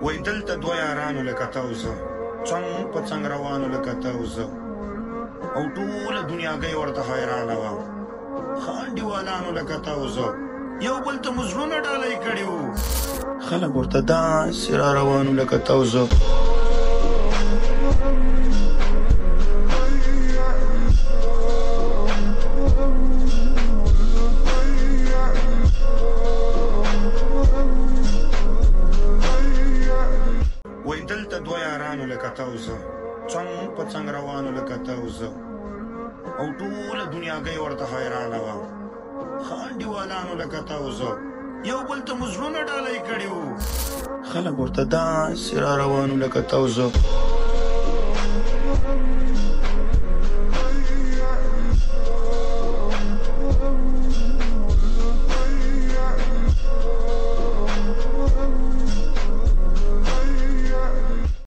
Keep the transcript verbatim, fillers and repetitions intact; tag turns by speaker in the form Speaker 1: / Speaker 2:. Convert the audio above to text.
Speaker 1: وای دلته دوه یارانو لکه ته او زه څنګ په څنګ روانو لکه ته او زه او ټوله دنیاګۍ ورته حیرانه وه ښه انډیوالانو لکه ته او زه یو بل ته مو زړونه ډالۍ کړي وو خلک ورته داسې را روانو لکه ته او زه وای دلته دوه یارانو لکه ته او زه څنګ په څنګ روانو لکه ته او زه او ټوله دنیاګۍ ورته حیرانه وه ښه انډیوالانو لکه ته او زه یو بل ته مو زړونه ډالۍ کړي وو خلک ورته داسې را روانو لکه ته او زه